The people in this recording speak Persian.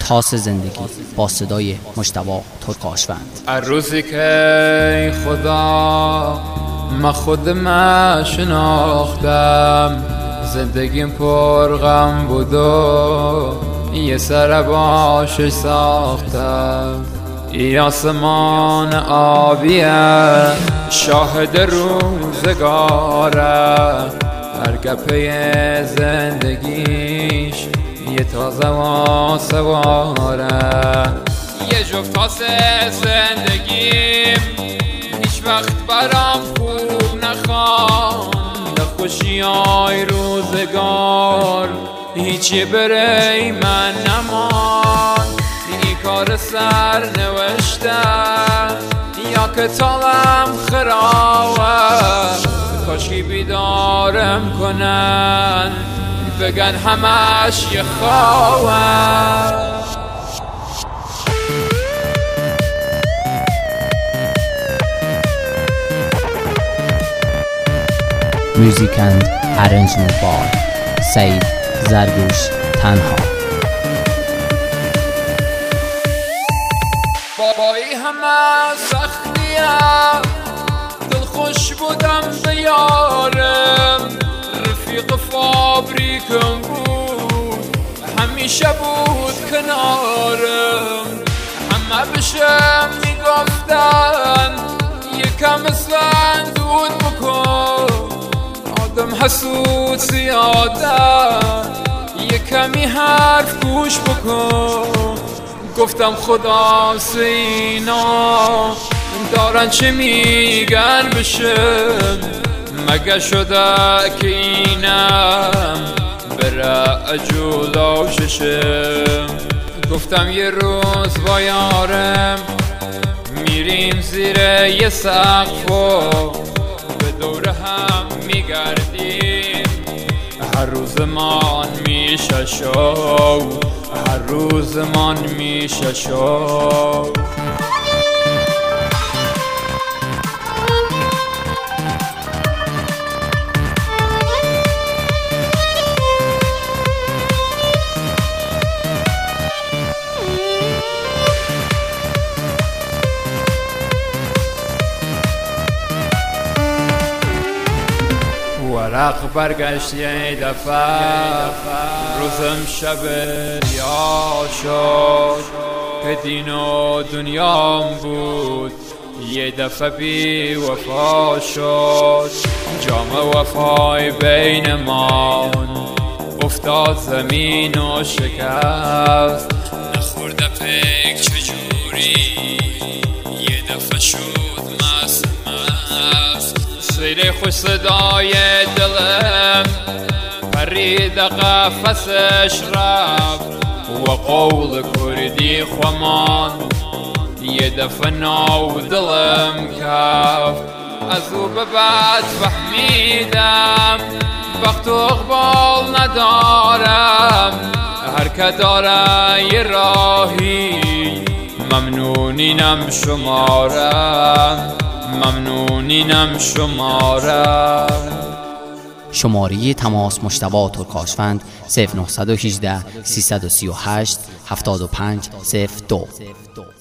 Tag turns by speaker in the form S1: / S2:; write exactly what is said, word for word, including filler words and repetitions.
S1: تاس زندگی با صدای مجتبی ترکاشوند.
S2: هر روزی که خدا من خودم شناختم، زندگیم پر غم بود و یه سر باشش ساختم. ای آسمان آبیه شاهد روزگاره، هر گپه زندگیش یه تازه و سواره. یه جفت تاس زندگیم هیچ وقت برام خوب نخوان، خوشی های روزگار هیچی برای من نمان. این کار سر نوشته یا کتابم خرابه، کاشکی بیدارم کنن بگن همش یه خوابه.
S1: Music and arrangement by سعید زرگوش تنها.
S2: بابایی همه سختیه، دل خوش بودم به یارم، رفیق فابریکم بود همیشه بود کنارم. همه بشم میگفتن یکم صندوق بکن، آدم حسود زیاده یه کمی حرف گوش بکن. گفتم خدا سینا دارن چه میگن بشم، مگه شده که اینم بره جلو ششم. گفتم یه روز با یارم میریم زیر یه سقف و به دور هم میگردیم، هر روزمان میشه شو، هر روزمان میشه شو. ورق برگشت یه دفعه، روزم شب یا شد که دین و دنیام بود یه دفعه بی وفا شد. جام وفای بین ما افتاد زمین و شکست، نخورده پیک چجوری یه دفعه شد مست مست. سیر خوش صدای دلم پرید قفسش رفت و قول کردی خوامان یه دفعه نو دلم کفت. از او به بعد فهمیدم وقت و اقبال ندارم، هر که داره یه راهی ممنونینم شمارم، ممنونینم شمارم.
S1: شماره تماس مجتبی ترکاشوند صفر نه یک هشت سه سه هشت هفت پنج صفر دو.